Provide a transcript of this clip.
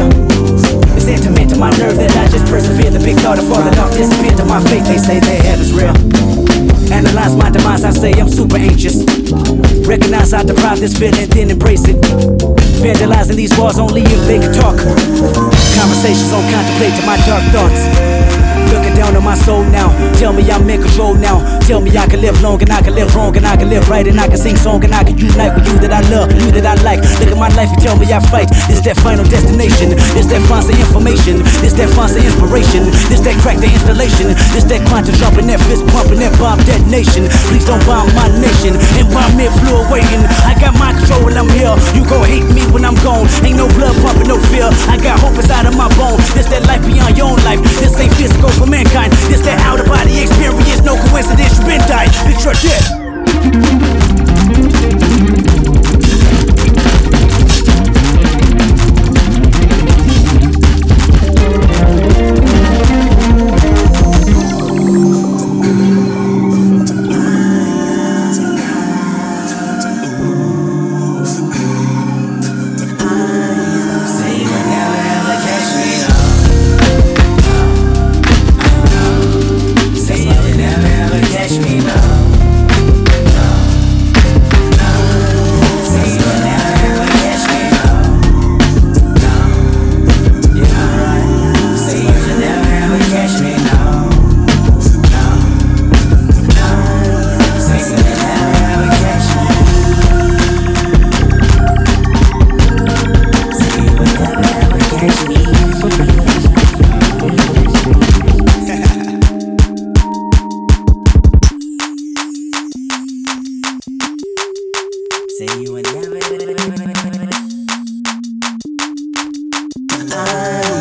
It's intimate to my nerve that I just persevere. The big thought of falling off disappear to my faith. They say their heaven's real. Analyze my demise, I say I'm super anxious. Recognize I deprive this feeling, then embrace it. Vandalizing these walls only if they can talk. Conversations on contemplating my dark thoughts. Looking down on my soul now. Tell me I'm in control now. Tell me I can live long and I can live wrong and I can live right and I can sing song and I can unite with you that I love, you that I like. Look at my life and tell me I fight. This that final destination. This that fonts of information. This that fonts of inspiration. This that crack the installation. This that quantum jumping, that fist pumping, that bomb detonation. Please don't bomb my nation. And bomb me fluid waiting. I got my control when I'm here. You gon' hate me when I'm gone. Ain't no blood pumping, no fear. I got hope inside of my bone. This that life beyond your own life. This ain't physical for mankind. This that out of body experience. No coincidence, you been dying. Picture death. Say you would never.